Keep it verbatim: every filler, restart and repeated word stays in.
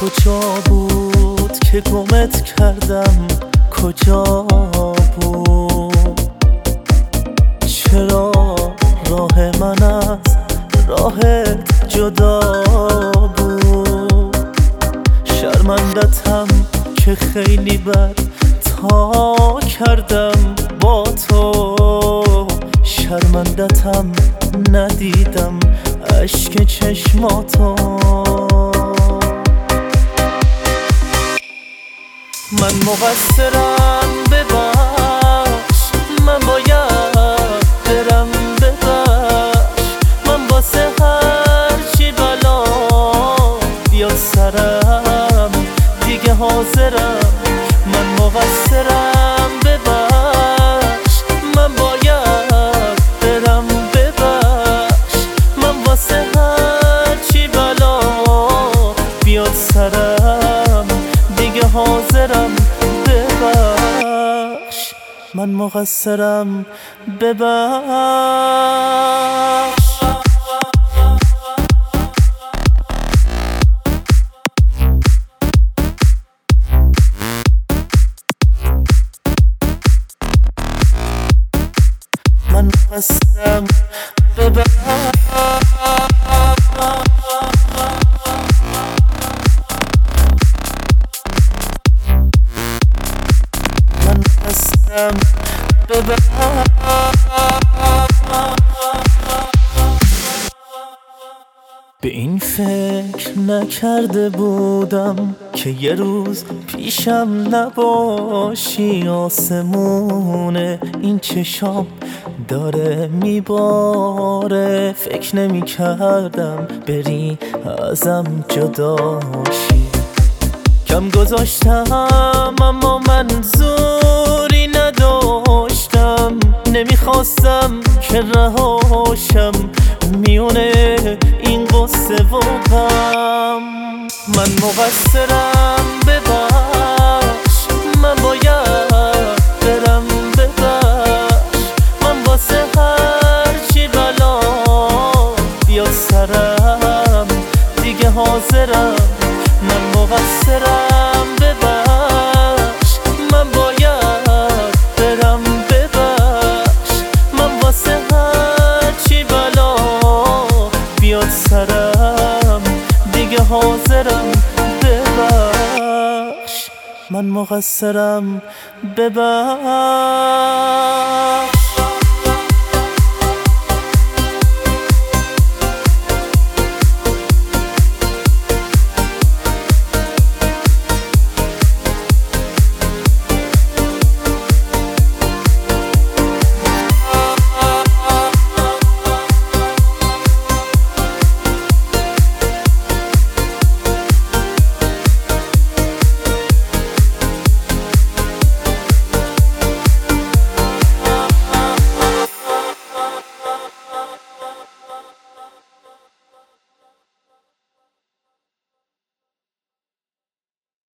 کجا بود که گمت کردم؟ کجا بود؟ چرا راه من از راهت جدا بود؟ شرمندتم که خیلی بد تا کردم با تو، شرمندتم ندیدم اشک چشماتو. من مقصرم ببخش، من باید برم ببخش، من واسه هرچی بلا بیاد سرم دیگه حاضرم. من مقصرم ببخش، من باید برم ببخش، من واسه هرچی بلا بیاد سرم دیگه حاضرم. ببخش من مقصرم ببخش. من مقصرم ببخش. من مقصرم ببخش. به این فکر نکرده بودم که یه روز پیشم نباشی. آسمون این چشام داره میباره، فکر نمی کردم بری ازم جداشی. کم گذاشتم اما منظوری نداشتم، نمیخواستم که رهاشم میونه این قصه و غم. من مقصرم ببخش، من باید برم ببخش، من واسه هرچی بلا بیاد سرم دیگه حاضرم. من مقصرم ببخش، من باید برم ببخش، من واسه هرچی بلا بیاد سرم دیگه حاضرم. ببخش من مقصرم ببخش.